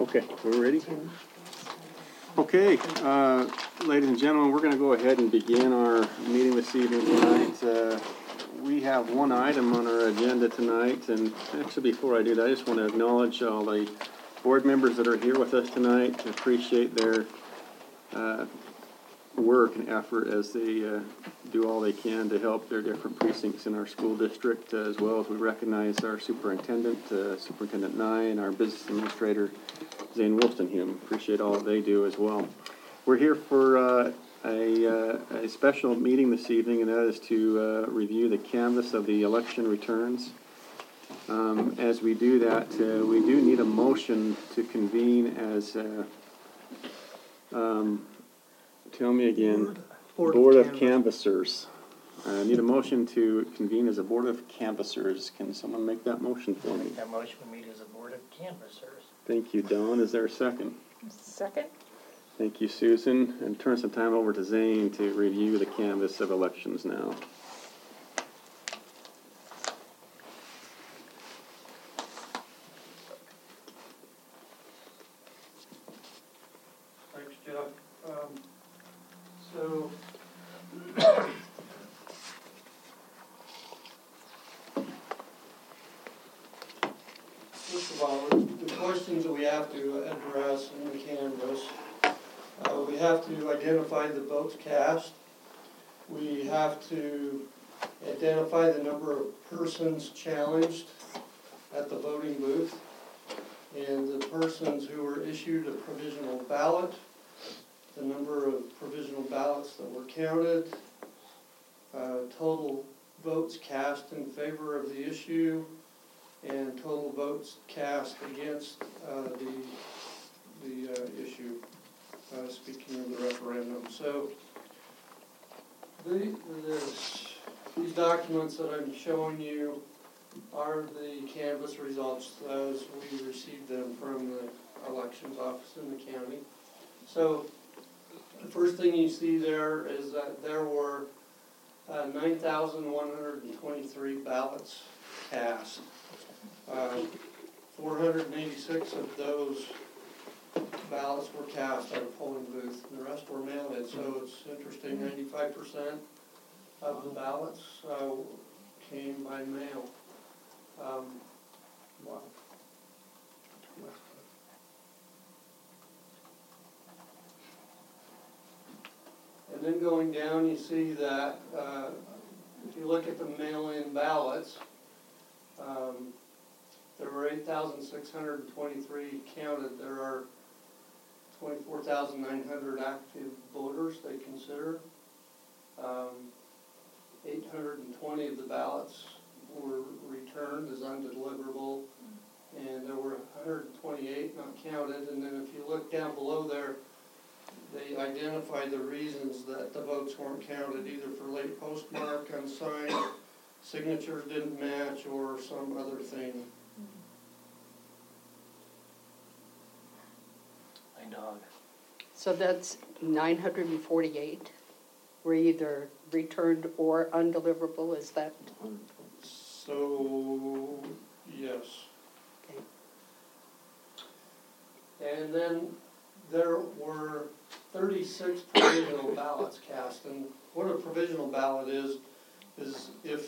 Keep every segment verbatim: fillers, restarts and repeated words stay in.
Okay, we're ready. Okay, uh, ladies and gentlemen, we're going to go ahead and begin our meeting this evening tonight. Uh, we have one item on our agenda tonight, and actually before I do that, I just want to acknowledge all the board members that are here with us tonight. I appreciate their uh, work and effort as they uh, do all they can to help their different precincts in our school district, uh, as well as we recognize our superintendent, uh, Superintendent Nye, and our business administrator, Zane Wolstenhum. Appreciate all that they do as well. We're here for uh, a, uh, a special meeting this evening, and that is to uh, review the canvass of the election returns. Um, as we do that, uh, we do need a motion to convene as uh, um, tell me again, Board, Board of, of Canvassers. I uh, need a motion to convene as a Board of Canvassers. Can someone make that motion for me? Make that motion we meet as a Board of Canvassers. Thank you, Dawn. Is there a second? Second. Thank you, Susan. And turn some time over to Zane to review the canvass of elections now. Thanks, Jeff. Um, so, first of all, the questions that we have to address in the canvass, uh, we have to identify the votes cast. We have to identify the number of persons challenged at the voting booth and the persons who were issued a provisional ballot, the number of provisional ballots that were counted, uh, total votes cast in favor of the issue, and total votes cast against uh, the, the uh, issue, uh, speaking of the referendum. So the, this, these documents that I'm showing you are the canvass results as we received them from the elections office in the county. So the first thing you see there is that there were uh, nine thousand one hundred twenty-three ballots cast. Uh, four hundred eighty-six of those ballots were cast at a polling booth, and the rest were mail-in. So it's interesting, ninety-five percent of the ballots uh, came by mail. Um, wow. And then going down, you see that uh, if you look at the mail-in ballots, um, there were eight thousand six hundred twenty-three counted. There are twenty-four thousand nine hundred active voters they consider. Um, eight hundred twenty of the ballots were returned as undeliverable, and there were one hundred twenty-eight not counted. And then if you look down below there, they identify the reasons that the votes weren't counted, either for late postmark, unsigned, signatures didn't match, or some other thing. My dog. So that's nine hundred forty-eight were either returned or undeliverable, is that? So, yes. Okay. And then there were thirty-six provisional ballots cast. And what a provisional ballot is, is if,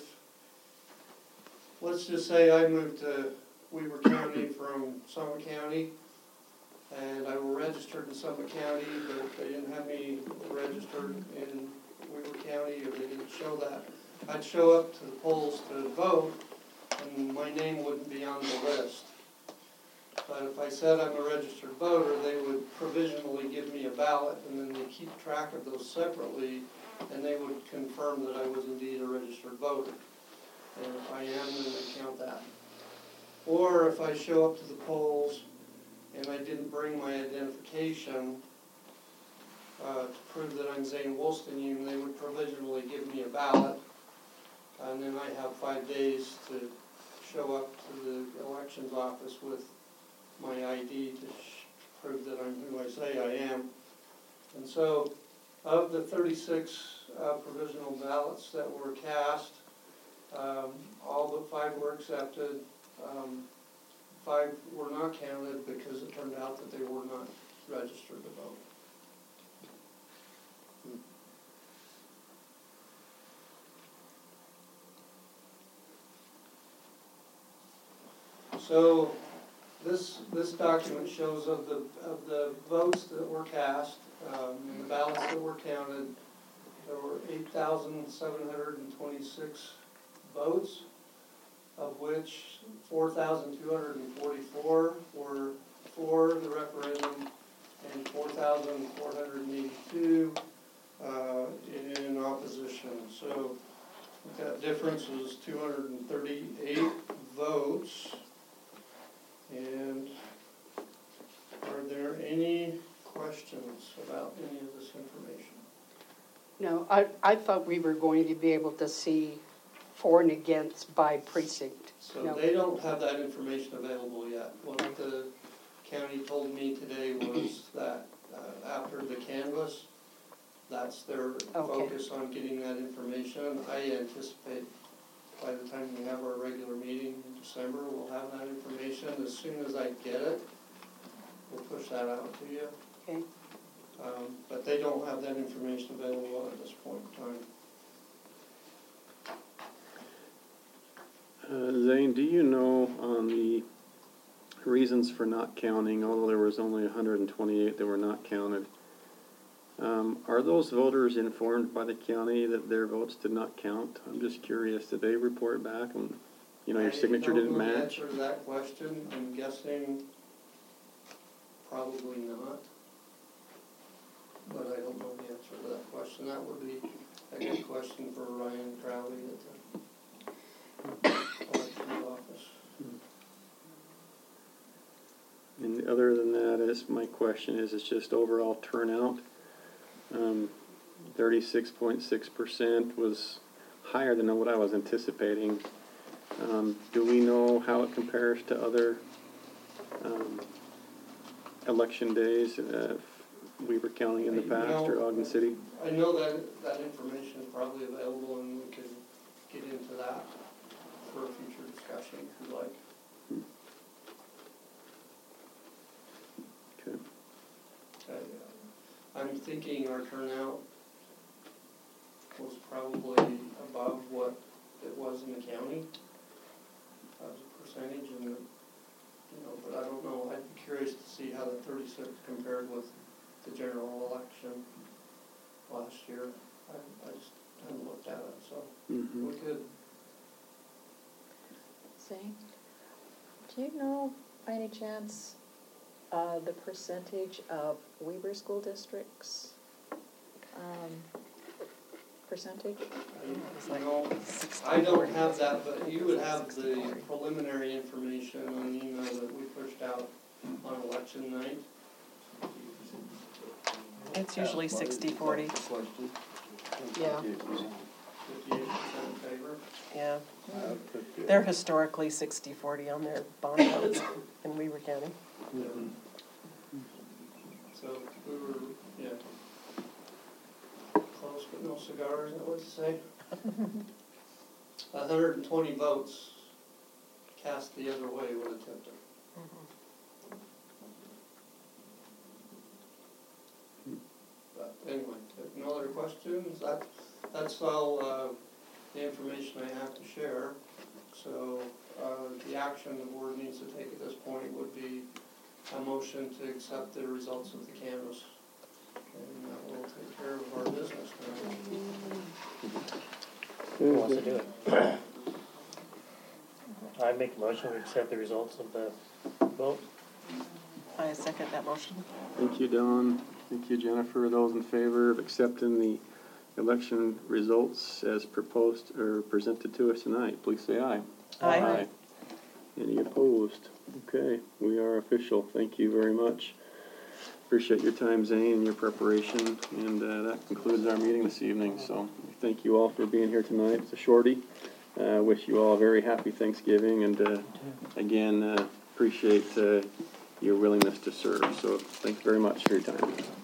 let's just say I moved to Weber County from Summit County, and I were registered in Summit County, but they didn't have me registered in Weber County, or they didn't show that. I'd show up to the polls to vote, and my name wouldn't be on the list. But if I said I'm a registered voter, they would provisionally give me a ballot, and then they keep track of those separately, and they would confirm that I was indeed a registered voter. And if I am, then they count that. Or if I show up to the polls and I didn't bring my identification uh, to prove that I'm Zane Wolstenhum, they would provisionally give me a ballot, and then I have five days to show up to the elections office with my I D to sh prove that I'm who I say I am. And so, of the thirty-six uh, provisional ballots that were cast, um, all but five were accepted. Um, five forty-five were not counted because it turned out that they were not registered to vote. So, this, this document shows of the, of the votes that were cast, um, and the ballots that were counted, there were eight thousand seven hundred twenty-six votes, of which four thousand two hundred forty-four were for the referendum and four thousand four hundred eighty-two uh, in opposition. So that difference is two hundred thirty-eight votes. And are there any questions about any of this information? No, I, I thought we were going to be able to see for and against by precinct. So No. they don't have that information available yet. What the county told me today was that uh, after the canvass, that's their Okay. focus on getting that information. I anticipate by the time we have our regular meeting in December, we'll have that information. As soon as I get it, we'll push that out to you. Okay. Um, but they don't have that information available at this point in time. Uh, Zane, do you know on the reasons for not counting, although there was only one hundred twenty-eight that were not counted, um, are those voters informed by the county that their votes did not count? I'm just curious, did they report back and, you know, your signature didn't I don't know the match? answer to that question. I'm guessing probably not. But I don't know the answer to that question. That would be a good question for Ryan Crowley at the elections office. And other than that, is my question is, it's just overall turnout. Um, thirty-six point six percent was higher than what I was anticipating. Um, do we know how it compares to other um, election days uh, we were counting in the past, or Ogden City? I know that that information is probably available and we could get into that for a future discussion if you'd like. Okay. Uh, I'm thinking our turnout was probably above what it was in the county as a percentage, and you know, but I don't know. I'd be curious to see how the thirty-six compared with the general election last year. I, I just haven't looked at it, so Mm-hmm. we could. Zane, do you know by any chance uh, the percentage of Weber school districts um, percentage? I, you know, I don't have that, but you would have the preliminary information on the email that we pushed out on election night. It's usually sixty forty, Yeah. Fifty-eight percent in favor. yeah. They're historically sixty forty on their bond votes in Weaver County. So we were, yeah, close but no cigars, is that what you say? A hundred and twenty votes cast the other way would have tipped it. But anyway, if no other questions, that, that's all, uh, the information I have to share. So, uh, the action the board needs to take at this point would be a motion to accept the results of the canvass. And that will take care of our business now. Who wants to do it? I make a motion to accept the results of the vote. I second that motion. Thank you, Don. Thank you, Jennifer. Those in favor of accepting the election results as proposed or presented to us tonight, please say aye. Aye. Any opposed? Okay, we are official. Thank you very much. Appreciate your time, Zane, and your preparation. And uh, that concludes our meeting this evening. So thank you all for being here tonight. It's a shorty. Uh, wish you all a very happy Thanksgiving. And uh, again, uh, appreciate uh, your willingness to serve. So thanks very much for your time.